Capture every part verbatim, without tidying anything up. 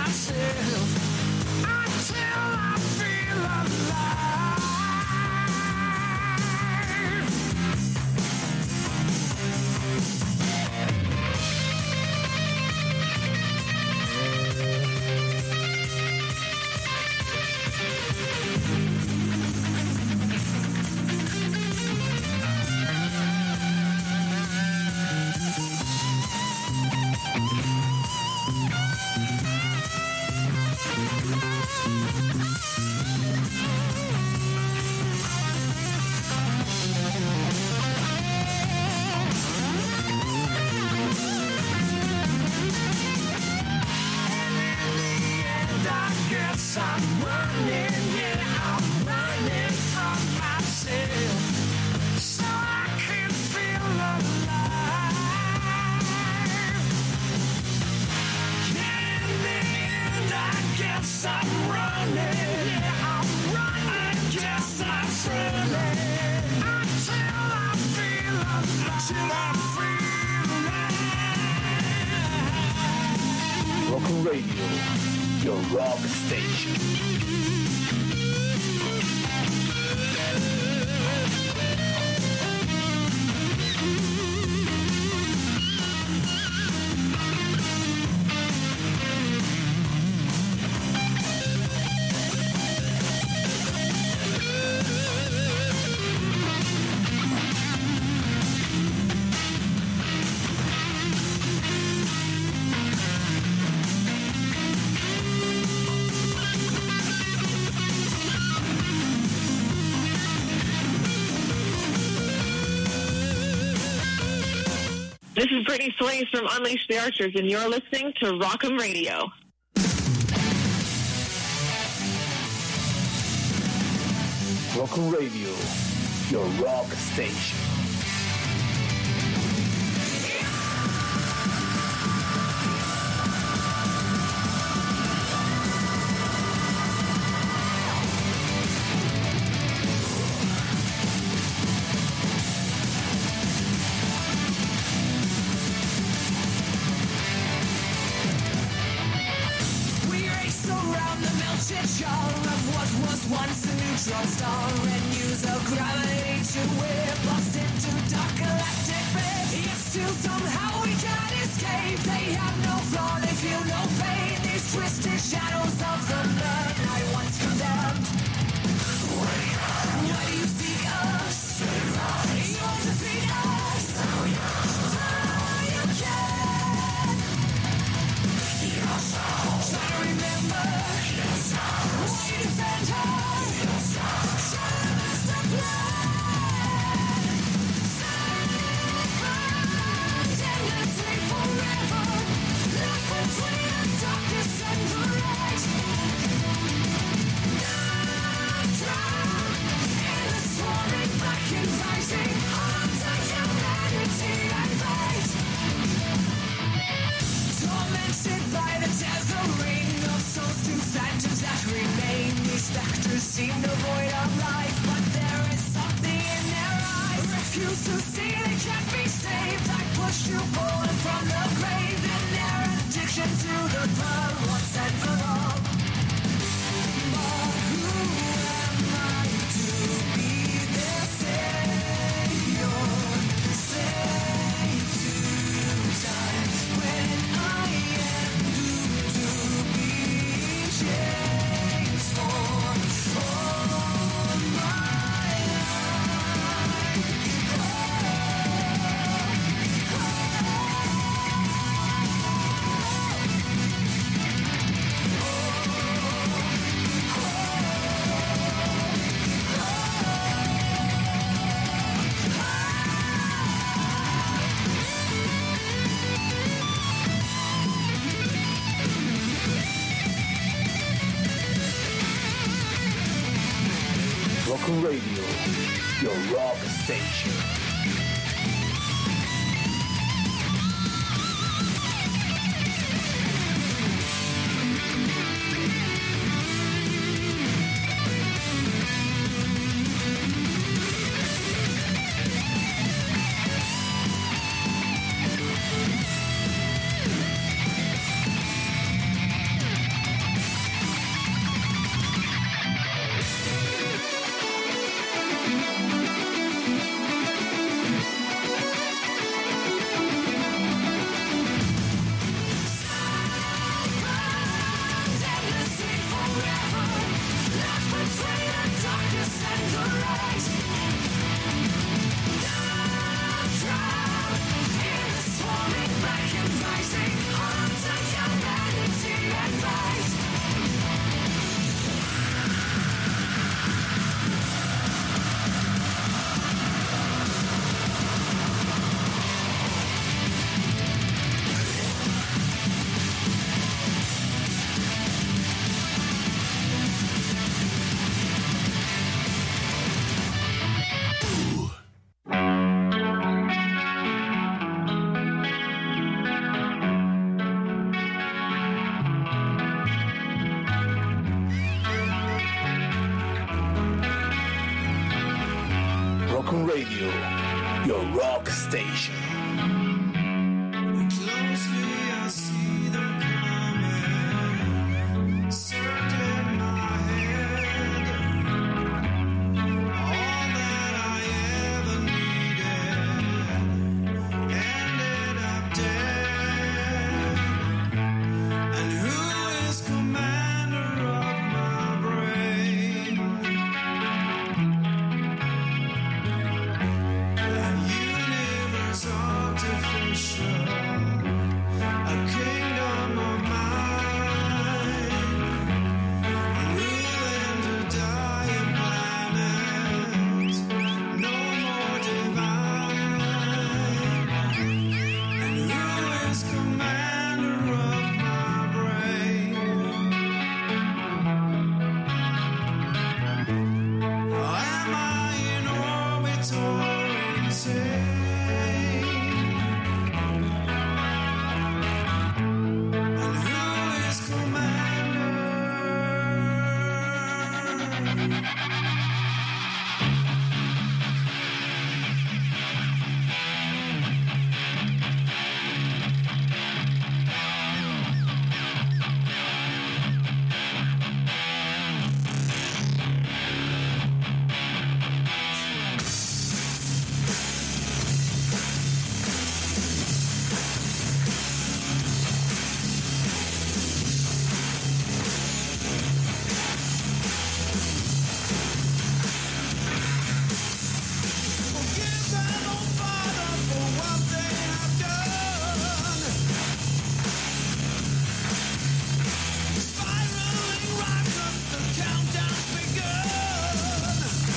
myself until I feel alive. I'm running, yeah, I'm running from myself, so I can feel alive. Yeah, in the end, I guess I'm running, yeah, I'm running, I guess I'm running, until I feel alive, until I feel alive. Rock on Radio, your rock station. This is Brittany Sways from Unleash the Archers, and you're listening to Rock'em Radio. Rock on Radio, your rock station. Once a neutron star and use of gravity to whip us into dark galactic fate. Yet still somehow we can't escape. They have no flaw, they feel no pain. These twisted shadows of the night I once condemned. Wake up. Why do you seek us? You won't defeat us. Now you can. Yes, try to remember. Yes, why you defend her. Specters seem to avoid our life, but there is something in their eyes. Refuse to see they can't be saved. I push you forward from the grave in their addiction to the blood once and for all. But who am I to be their savior? Save two times when I am doomed to be changed for. Rock on Radio, your rock station. Rock on Radio, your rock station. Closely I see them coming, circling my head. All that I ever needed ended up dead. And who is commander of my brain? An universe artificial, a kingdom of mine, ruling to dying planet, no more divine. And who is commander of my brain? Or am I in orbit or insane? And who is commander? Forgive them, oh Father, for what they have done. Spiraling rockets, the countdown's begun.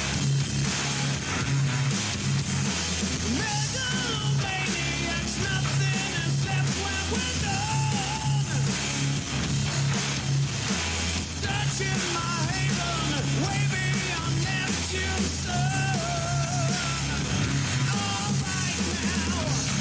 Megalomaniacs, nothing is left when we're done. Searching my haven, way beyond Neptune's sun. All right now.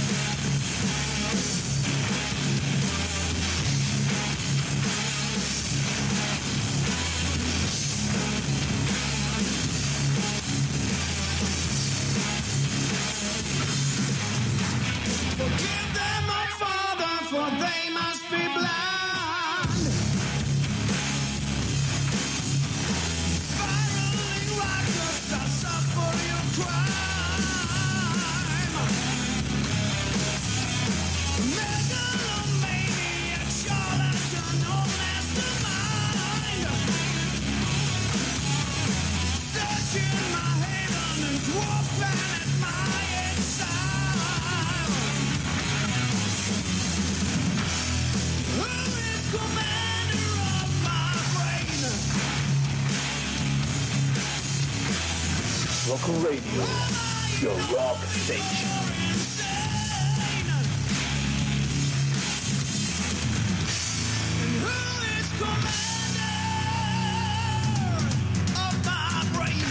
Forgive them, oh Father, for they must be blind. Spiraling rockets, I suffer your crime. Megalomaniac, charlatan, no mastermind. Searching my haven and dwarf planet, my exile. Who is commander of my brain? Rock on Radio, your rock station. Insane. And who is commander of my brain?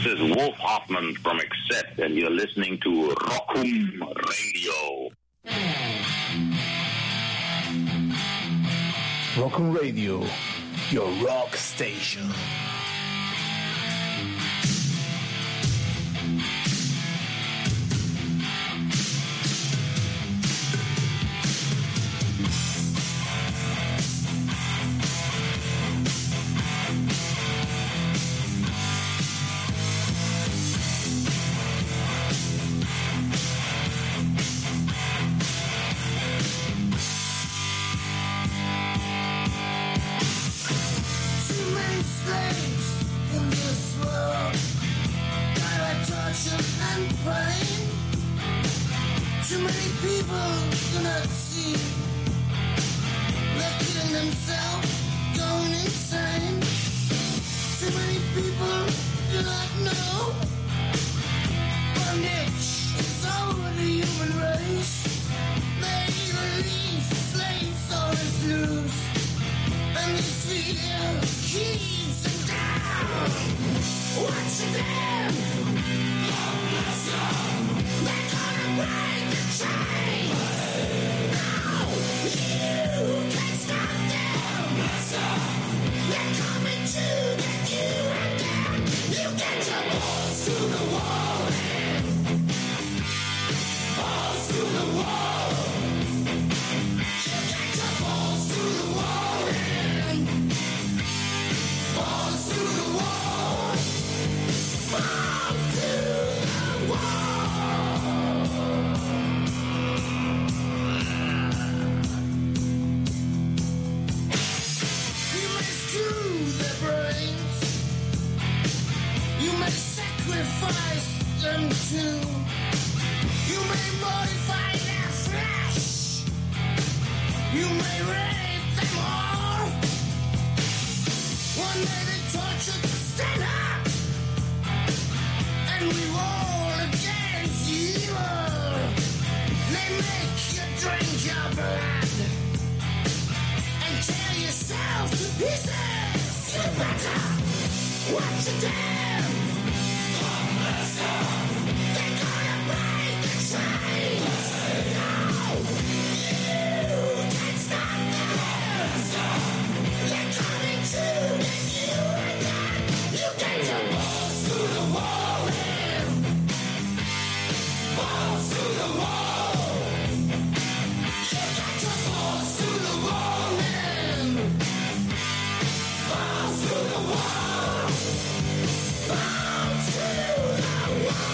is Wolf Hoffman from Accept, and you're listening to Rockum Radio. Rockum Radio, your rock station. Too many people do not see. They're killing themselves, going insane. Too many people do not know. Bondage is over the human race. They either leave slaves or is loose. And this fear keeps them down. Watch them. Long bless them. They're gonna break the chains. No, you can't stop them. They're coming to get you again. You get your balls to the wall. Balls to the wall. You get your balls to the wall. Balls to the wall. Balls to the wall. Sacrifice them too. You may modify their flesh. You may rape them all. One day they torture to stand up and revolt against evil. They make you drink your blood and tear yourself to pieces. You better watch your damn. They're gonna break the chains. No, you can't stop them. They're coming to get you again. You get your balls to the wall. Balls to the wall. You got your balls to the wall. Balls to the wall. Balls to the wall.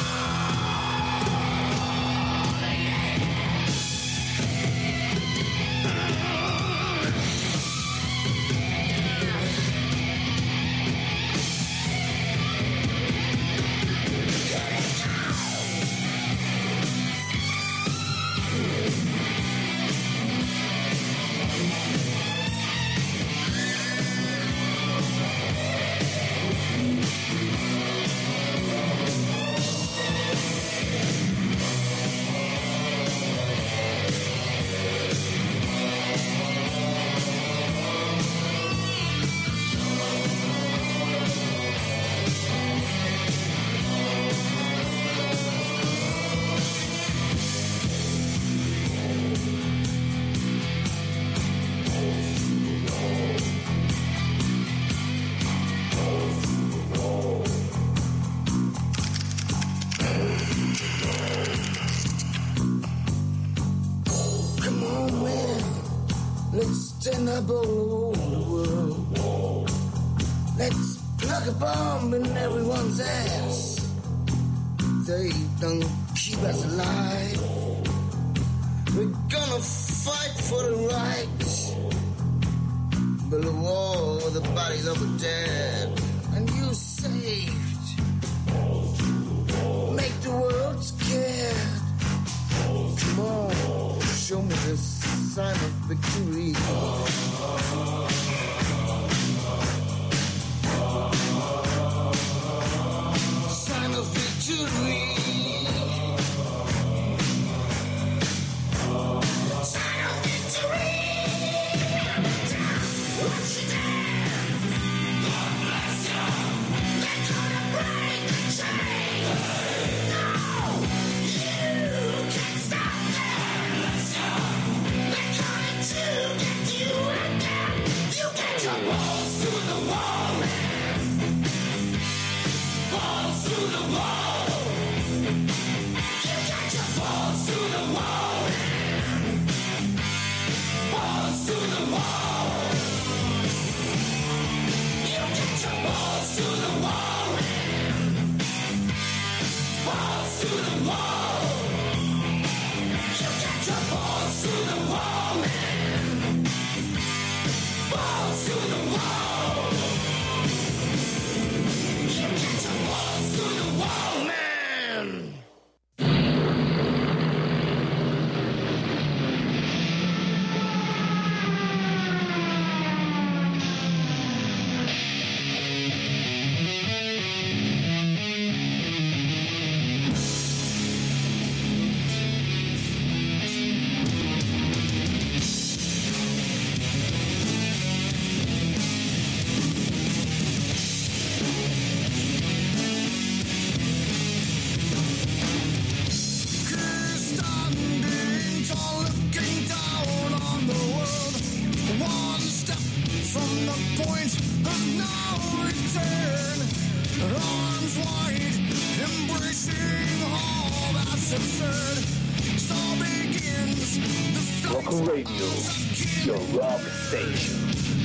Stand up all over the world. Let's plug a bomb in everyone's ass. They don't keep us alive. We're gonna fight for the right. Build a wall with the bodies of the dead. And you saved. Make the world scared. Come on, show me this sign of victory. Sign of victory. Sign of victory. Watch your damn. God bless you. They're gonna break the chain. Rock'n Radio, your rock station.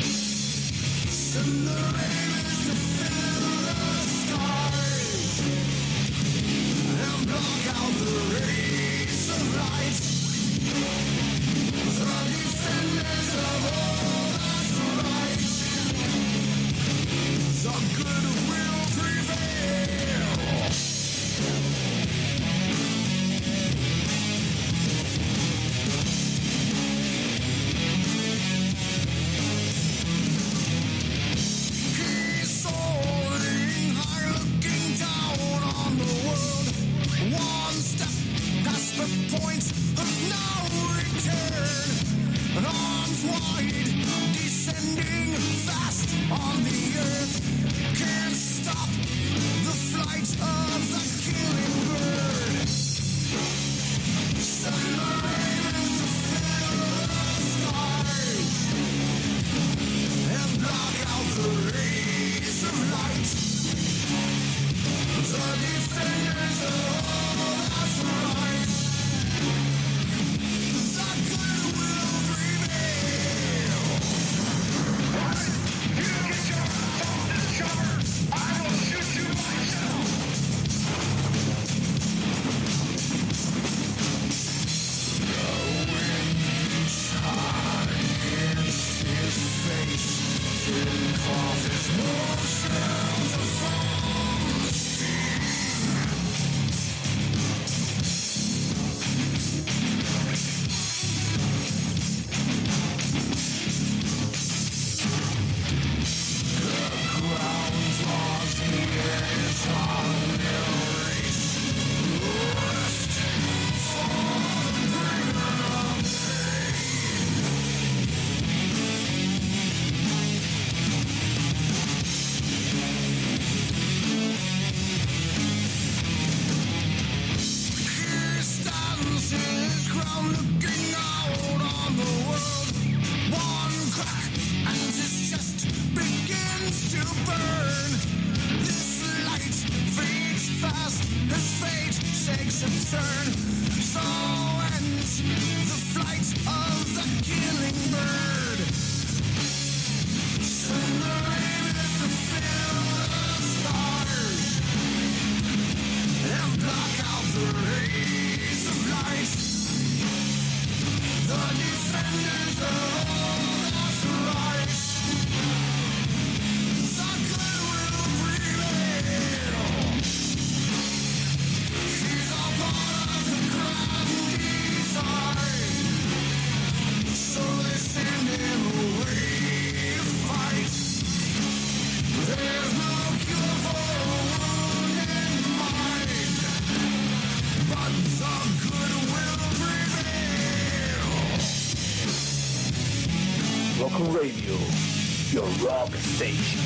Rock'n Radio, your rock station.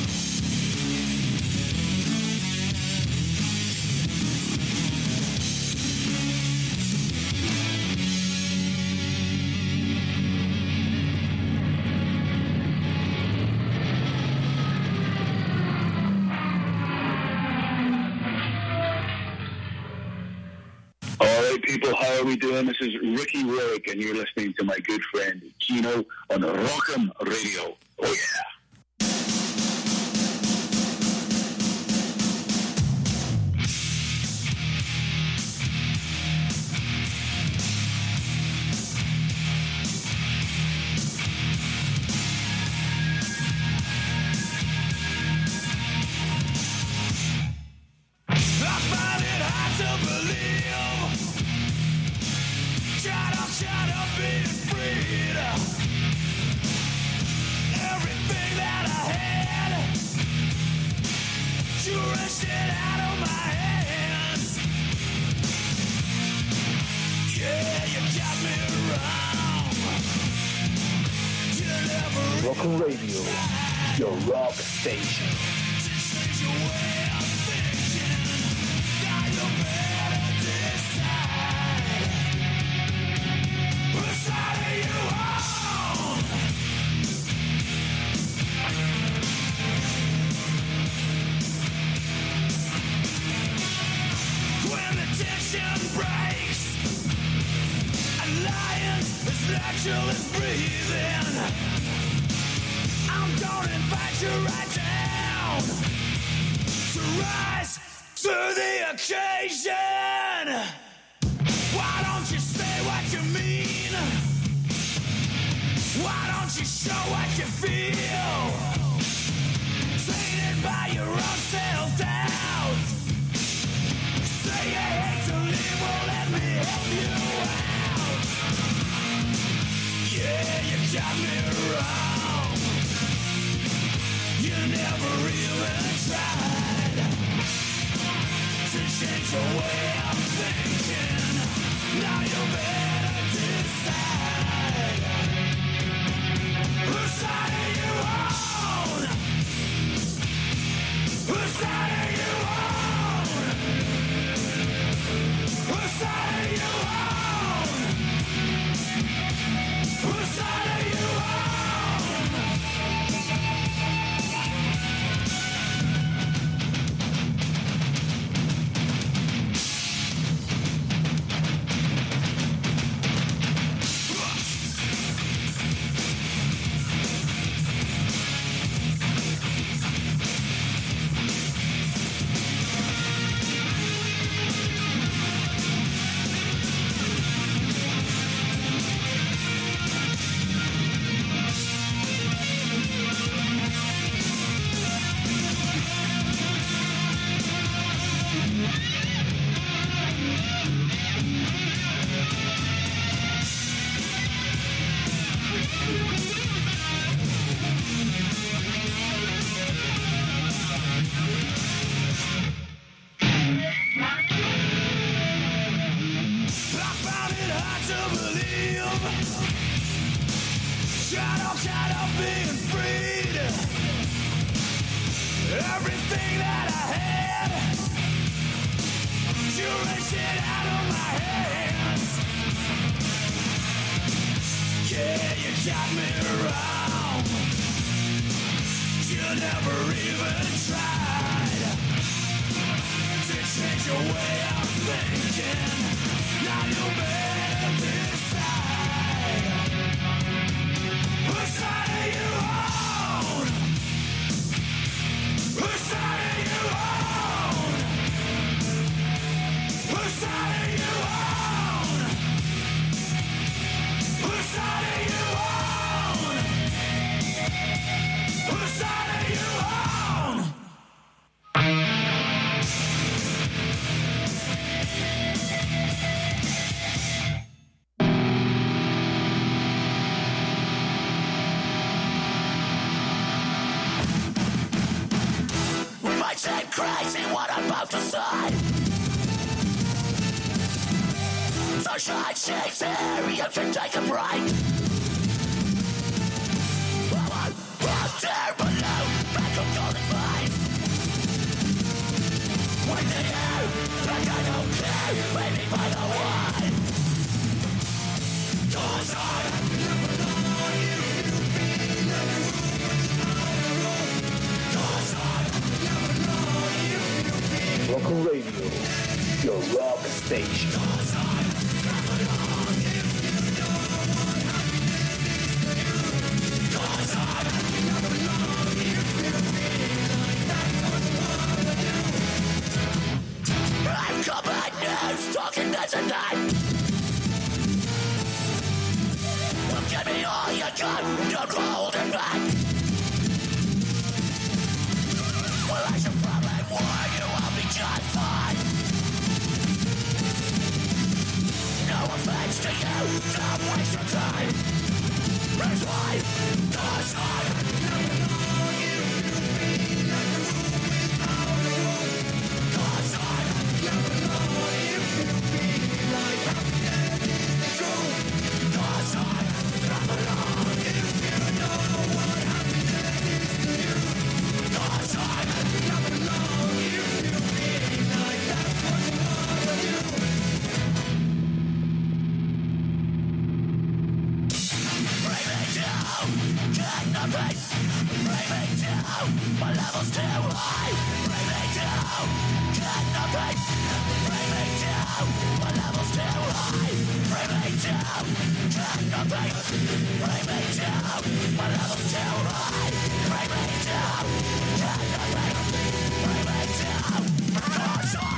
All right, people, how are how we doing? This is Ricky Warwick, and you're listening to my good friend Gino on Rock'em Radio. Oh yeah. Rock'em Radio, your rock station. When the tension breaks, a lion is natural as breathing. I'm gonna invite you right down to rise to the occasion. Why don't you say what you mean? Why don't you show what you feel? Tainted by your own self-doubt. Say you hate to leave, well let me help you out. Yeah, you got me wrong. You never even tried to change your way of thinking. Now you better decide. Whose side are you on? Whose side are you on? Whose side are you on? Whose side are you on? Everything that I had, you wrenched it out of my hands. Yeah, you got me wrong. You never even tried to change your way of thinking. Now you better decide. Whose side are you on? Whose side are you on? Whose side are you on? Whose side are you on? Whose side are you on? Seem crazy what I'm about to say. Sunshine shakes here, you can take a break. I'm out there below, back of golden flames. With the air, like I don't care, maybe by the way. Cause I never know you, you feel like a Cause I Rock'em Radio, your rock station. you got, don't go holding back. Well, I should probably warn you, I'll be just fine. No offense to you, don't waste your time. Here's why, 'cause I never know you to be like a room without a roof. 'Cause I never know you to be like happiness is the truth. 'Cause I never know if you know what happiness is to you. 'Cause I never know if you feel like that's what you wanna do. Bring me down, get nothing. Bring me down, my level's too high. Bring me down, get nothing. Bring me down, my level's too high. Bring me down, get nothing. Bring me down, my level's too high. Bring me down, get nothing. Bring me down, 'cause I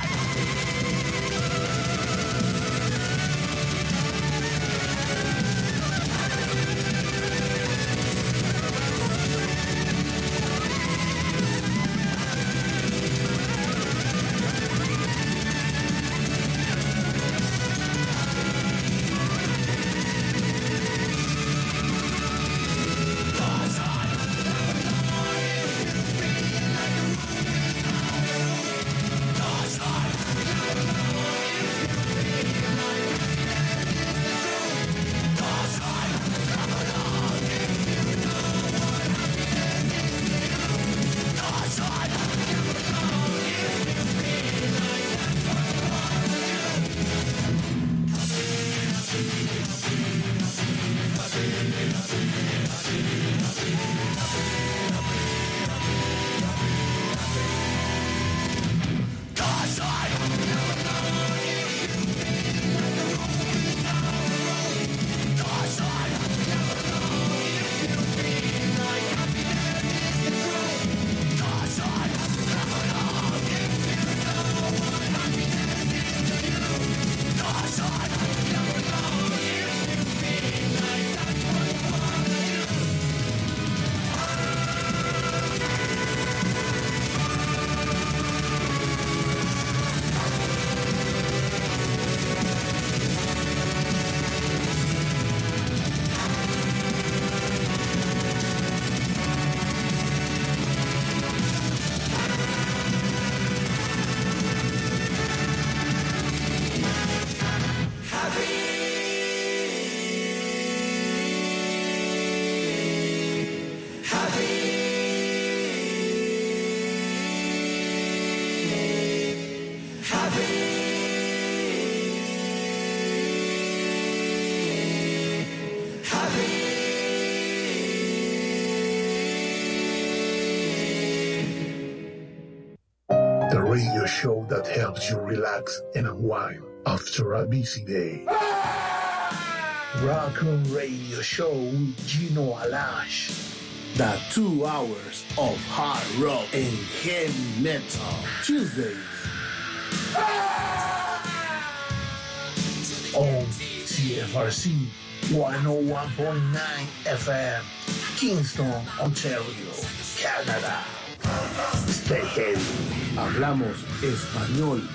The radio show that helps you relax and unwind after a busy day. Rock Room Radio Show with Gino Alash. The two hours of hard rock and heavy metal. Tuesdays. On C F R C one oh one point nine F M. Kingston, Ontario, Canada. Stay heavy. Hablamos español.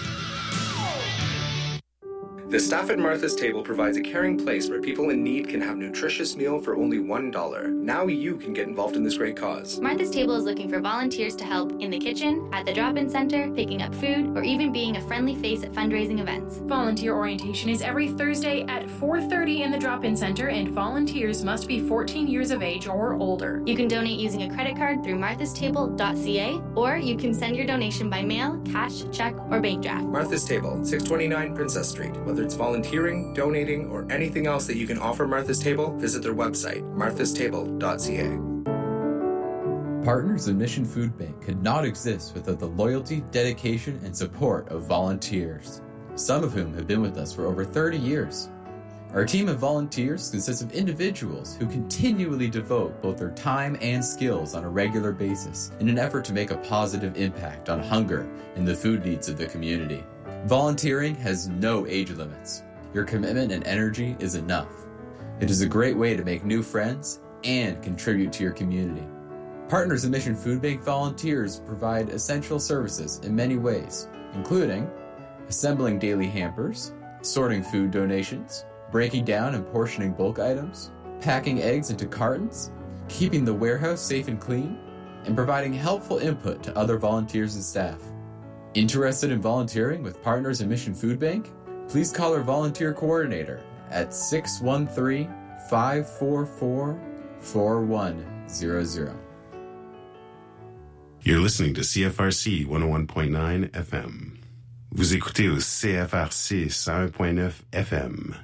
The staff at Martha's Table provides a caring place where people in need can have a nutritious meal for only one dollar. Now you can get involved in this great cause. Martha's Table is looking for volunteers to help in the kitchen, at the drop-in center, picking up food, or even being a friendly face at fundraising events. Volunteer orientation is every Thursday at four thirty in the drop-in center, and volunteers must be fourteen years of age or older. You can donate using a credit card through marthas table dot c a, or you can send your donation by mail, cash, check, or bank draft. Martha's Table, six twenty-nine Princess Street. Whether it's volunteering, donating, or anything else that you can offer Martha's Table, visit their website, marthas table dot c a. Partners in Mission Food Bank could not exist without the loyalty, dedication, and support of volunteers, some of whom have been with us for over thirty years. Our team of volunteers consists of individuals who continually devote both their time and skills on a regular basis in an effort to make a positive impact on hunger and the food needs of the community. Volunteering has no age limits. Your commitment and energy is enough. It is a great way to make new friends and contribute to your community. Partners in Mission Food Bank volunteers provide essential services in many ways, including assembling daily hampers, sorting food donations, breaking down and portioning bulk items, packing eggs into cartons, keeping the warehouse safe and clean, and providing helpful input to other volunteers and staff. Interested in volunteering with Partners in Mission Food Bank? Please call our volunteer coordinator at six one three, five four four, four one zero zero. You're listening to C F R C one oh one point nine F M. Vous écoutez au C F R C one oh one point nine F M.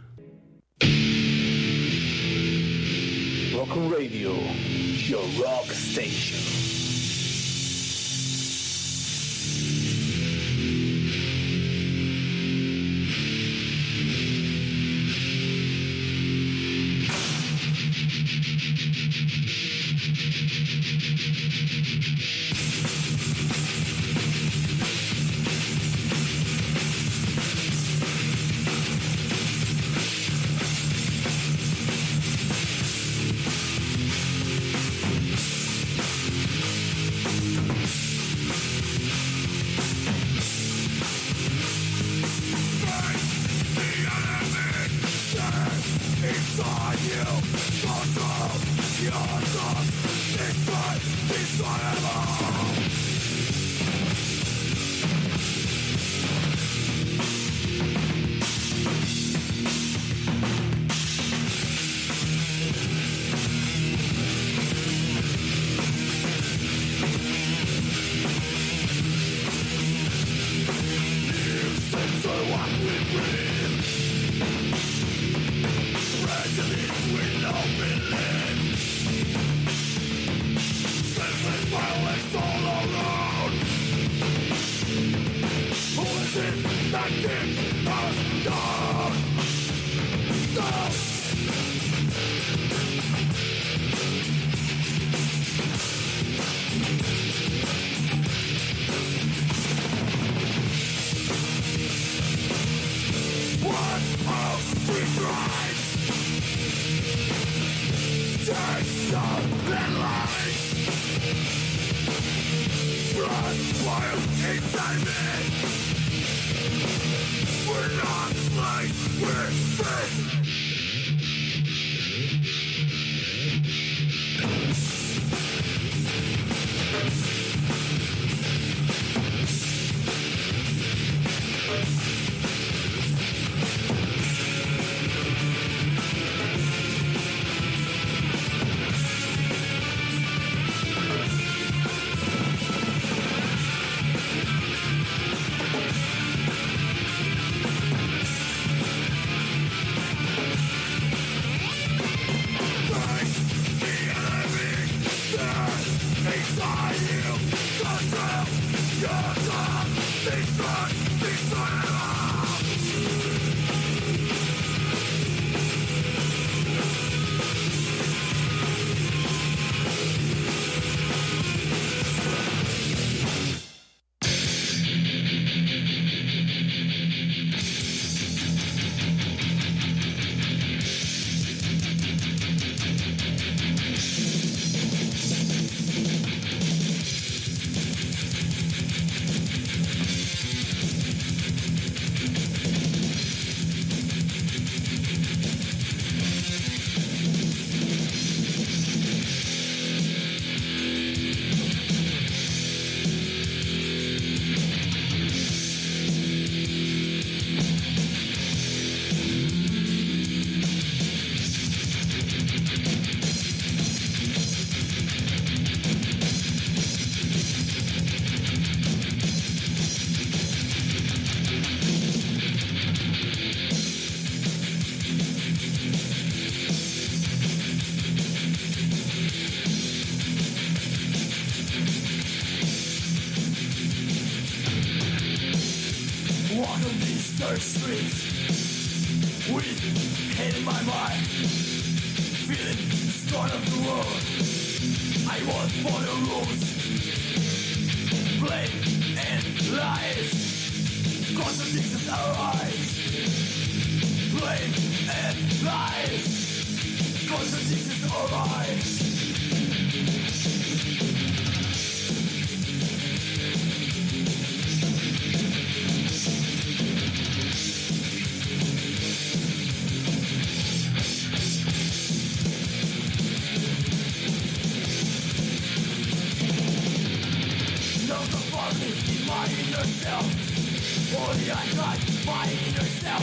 Rock Radio, your rock station. dark streets with hate in my mind, feeling scorn of the world. I want for the rules, blame and lies, contradictions arise. Blame and lies, Contradictions arise. My inner self, only I got my inner self.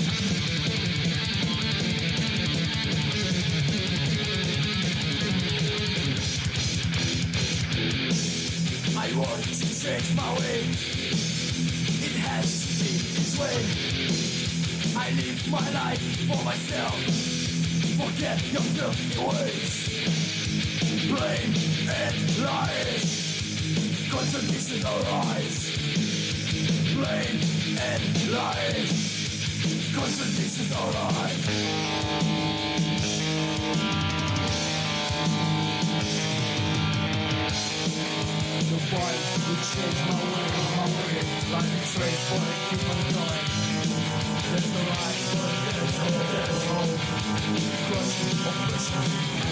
I want to change my way. It has to be this way. I live my life for myself. Forget your filthy ways. Blame and lies. Contradictions arise. Blame and lies. Contradictions arise. The fight will change my way, my way. Like a trace, but I keep on going. There's no light, but there's hope, there's hope. Crushing oppression.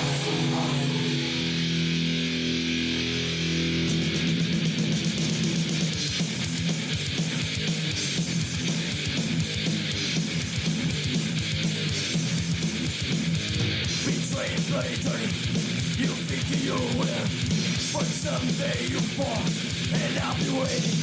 Later, you think you will, but someday you fall, and I'll be waiting.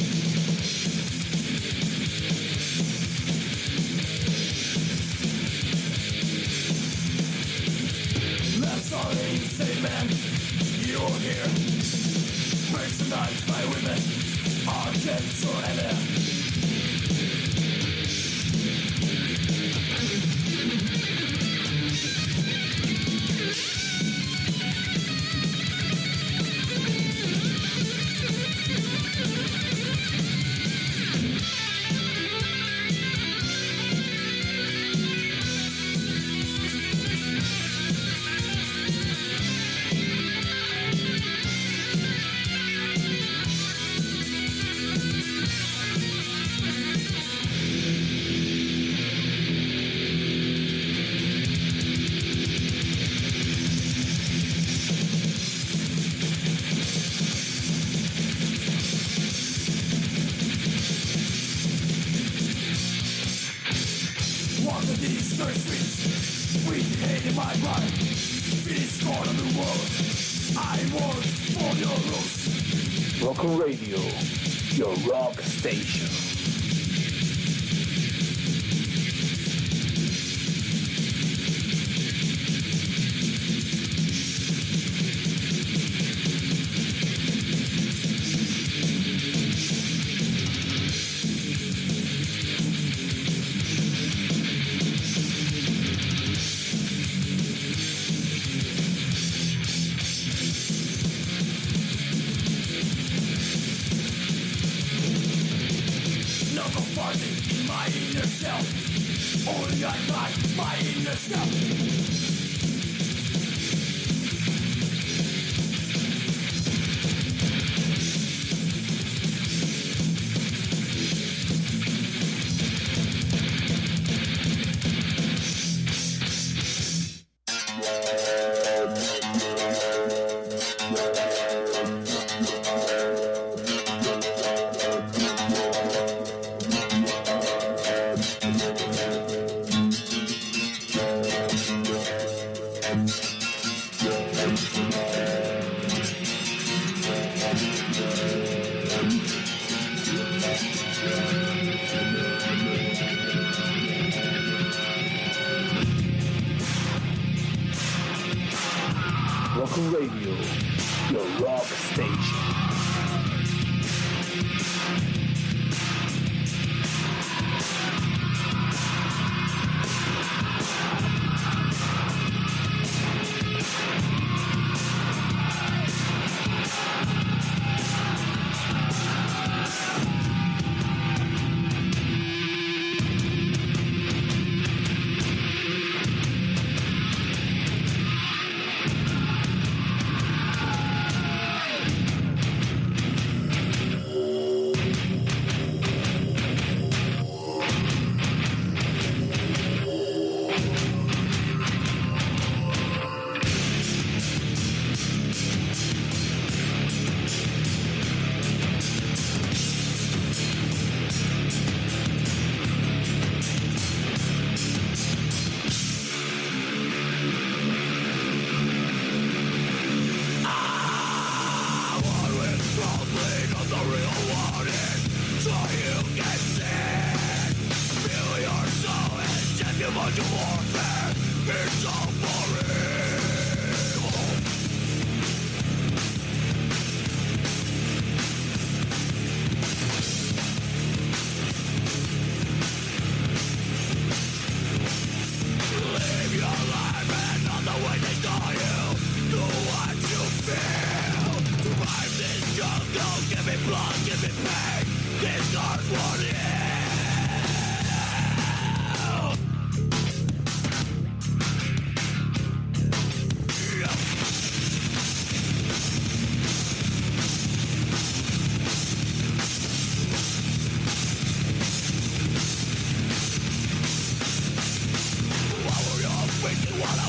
That's all they say, man. You're here. Personalized by women, objects forever. Rock'n Radio, your rock station. Rock'n Radio, your rock station.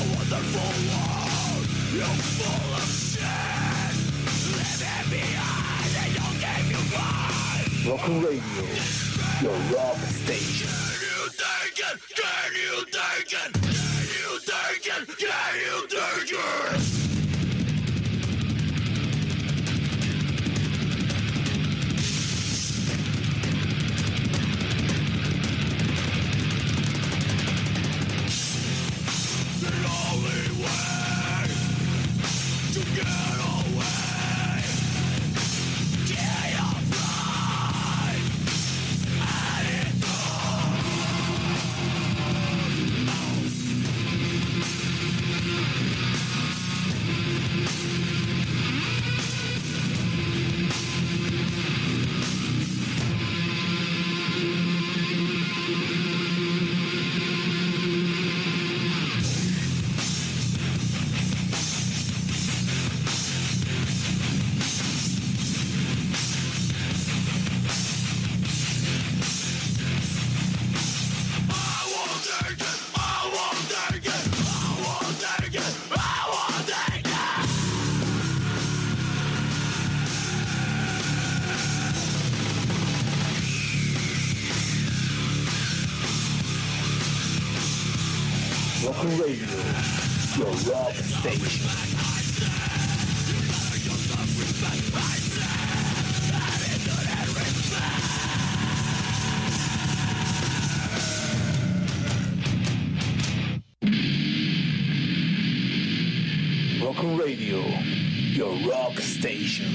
wonderful world, you full of shit. Leave it behind and don't give you one. Rock'n Radio, your rock station. Can you take it? Can you take it? Can you take it? Can you take it? Rock'n Radio, your rock station. Rock'n Radio, your rock station.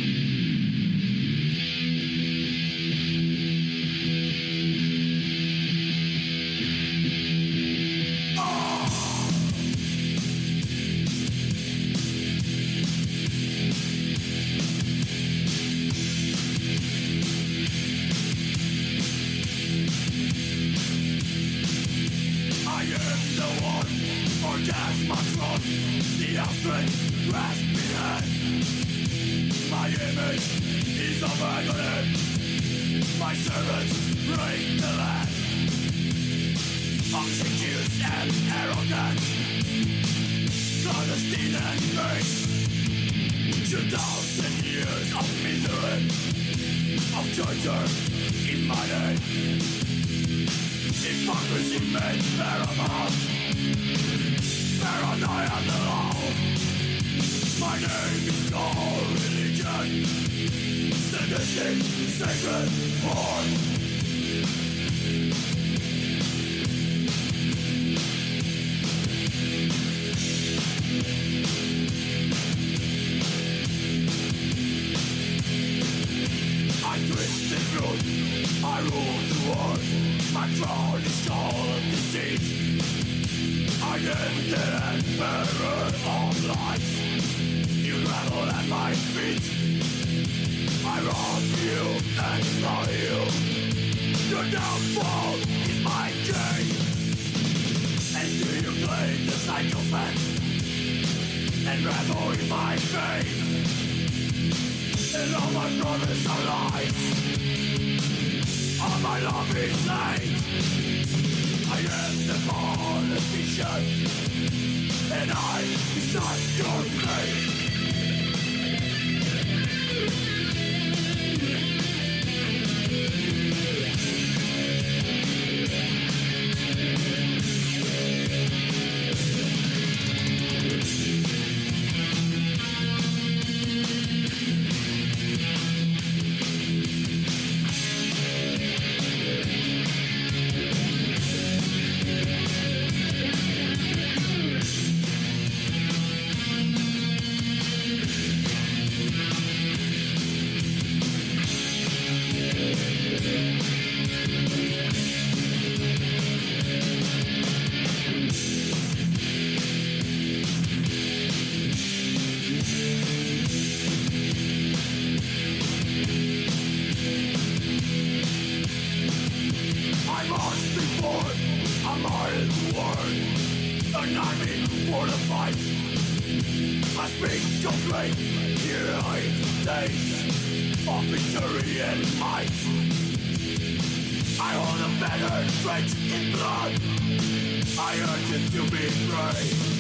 I hold a better strength in blood. I urge it to be brave.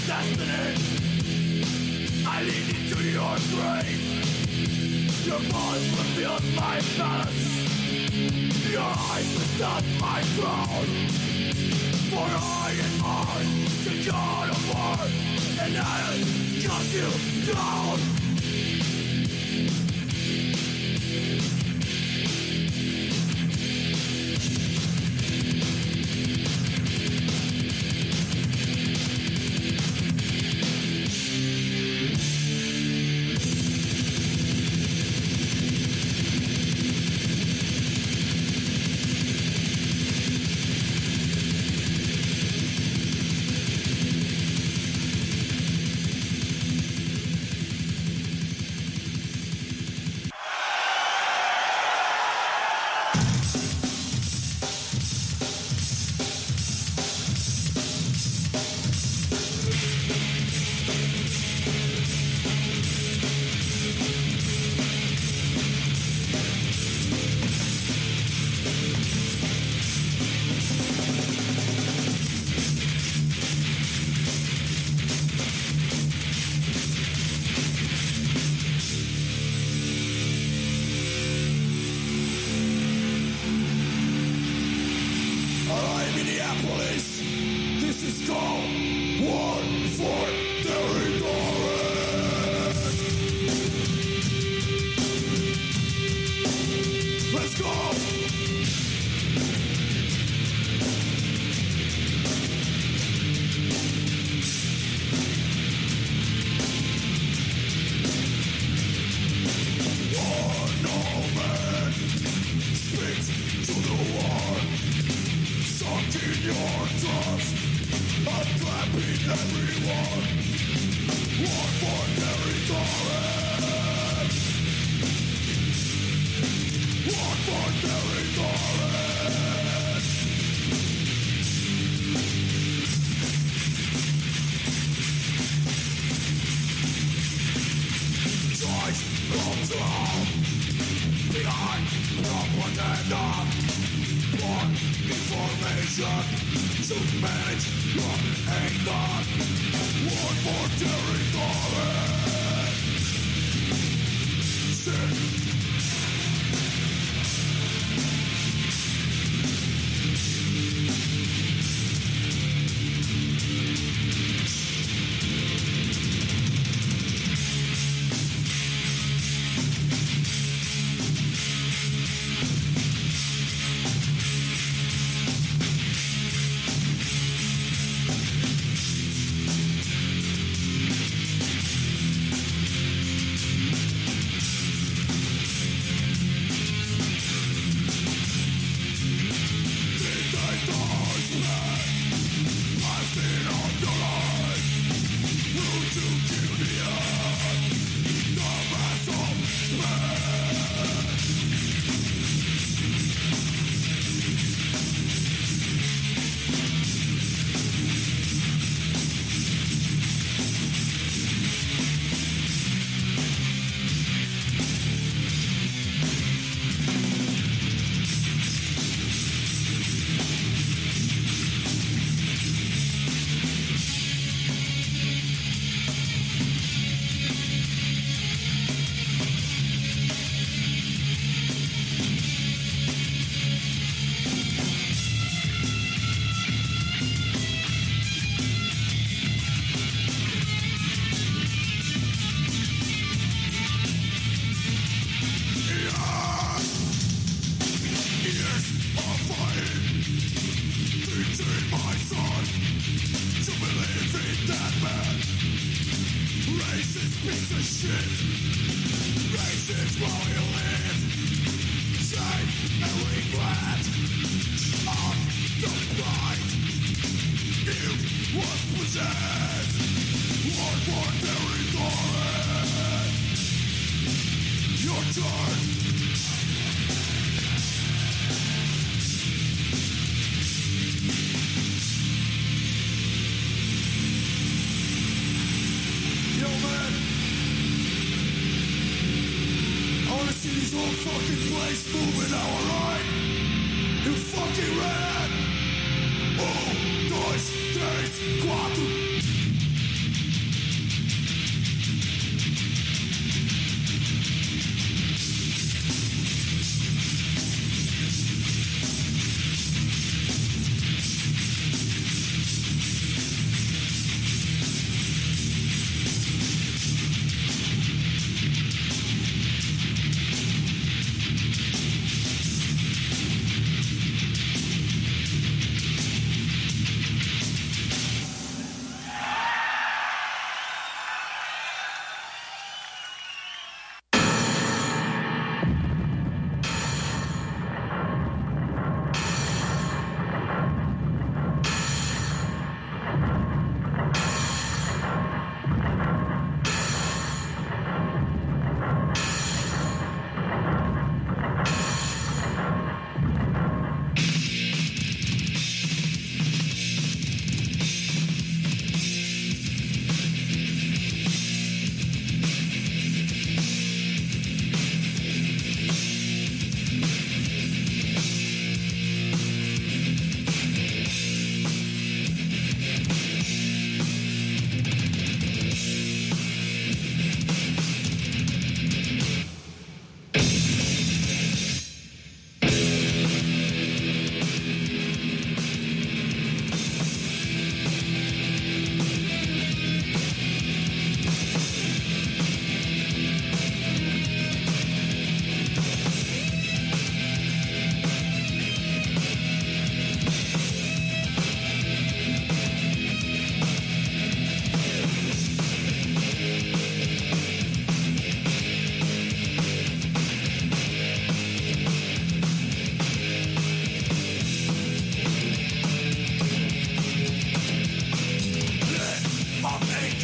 destiny. I lead you to your grave. Your voice reveals my balance. Your eyes mistake my crown. For I am mine, the God of war, and I'll cut you down.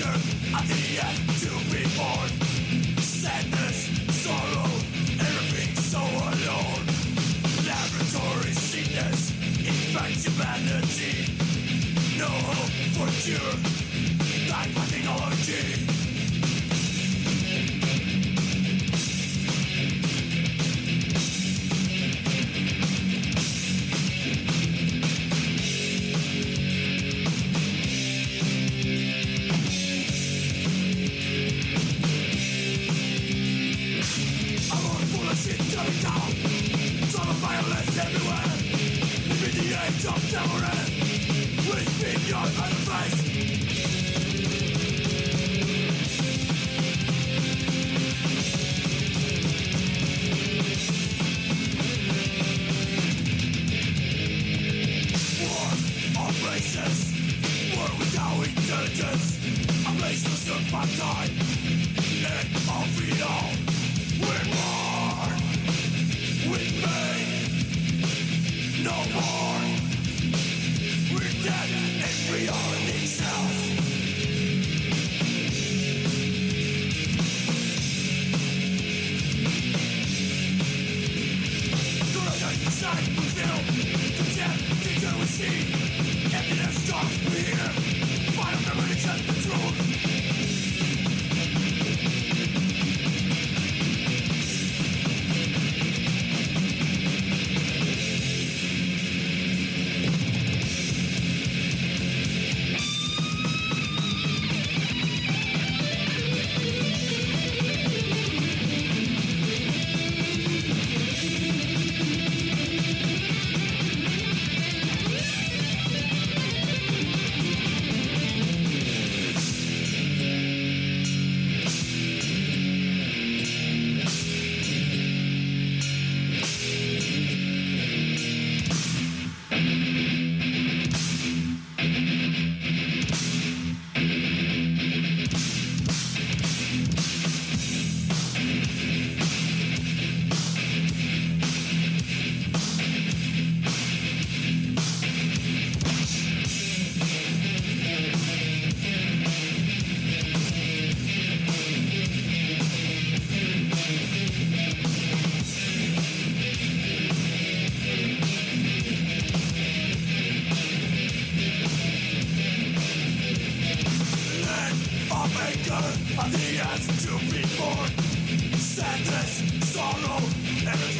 anger at the end to be born. Sadness, sorrow, everything so alone. Laboratory sickness, infect humanity. No hope for cure, died by technology.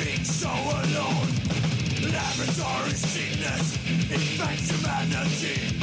Laboratory sickness infects humanity.